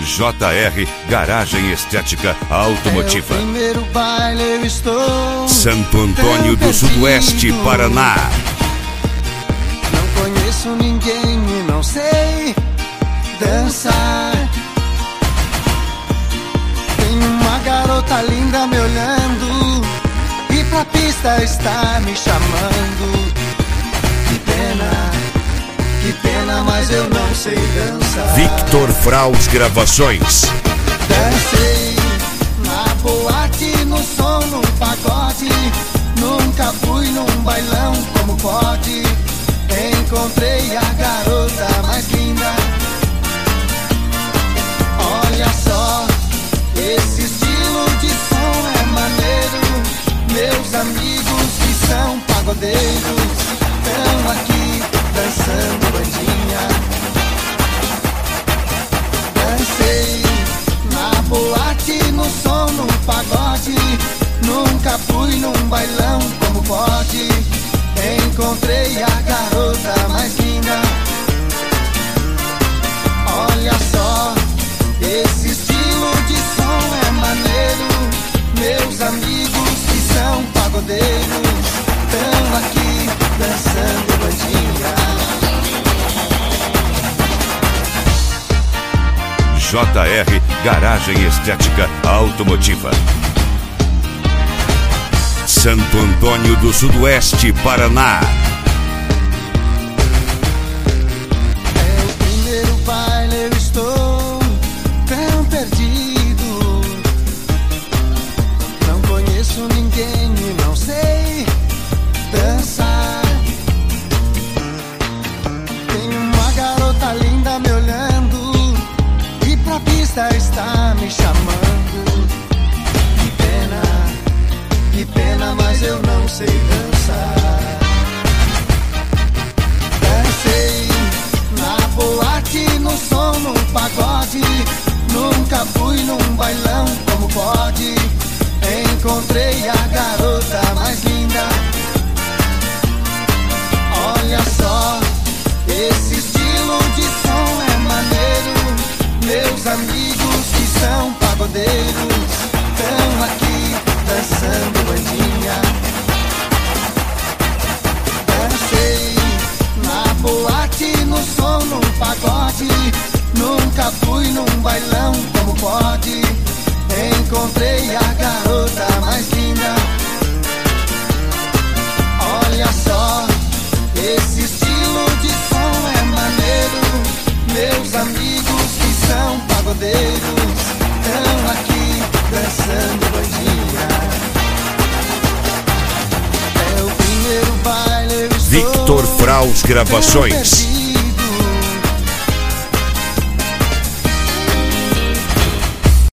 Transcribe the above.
JR Garagem Estética Automotiva. É o primeiro baile, eu estou Santo Antônio do Sudoeste, Paraná. Não conheço ninguém e não sei dançar. Tem uma garota linda me olhando e pra pista está me chamando. Que pena, mas eu não sei dançar. Victor Fraus Gravações. Dancei na boate, no som, no pagode. Nunca fui num bailão como pode. Encontrei a garota mais linda. Olha só, esse estilo de som é maneiro. Meus amigos que são pagodeiros estão aqui dançando bandinha. Dancei na boate, no som, no pagode. Nunca fui num bailão como pode. Encontrei a garota mais linda. Olha só, esse estilo de som é maneiro. Meus amigos que são pagodeiros estão aqui dançando bandinha. JR Garagem Estética Automotiva. Santo Antônio do Sudoeste, Paraná. É o primeiro baile, eu estou tão perdido. Não conheço ninguém e não sei dançar. Tem uma garota linda me olhando e pra pista está me chamando. Que pena, mas eu não sei dançar. Dancei na boate, no som, no pagode. Nunca fui num bailão como pode. Encontrei a garota mais linda. Olha só, esse estilo de som é maneiro. Meus amigos que são pagodeiros estão aqui dançando bandinha. Dancei na boate, no som, no pagode. Nunca fui num bailão como pode. Encontrei a garota mais linda. Olha só, esse estilo de som é maneiro. Meus amigos que são pagodeiros estão aqui dançando bandinha. É o primeiro baile, eu estou Victor Fraus Gravações.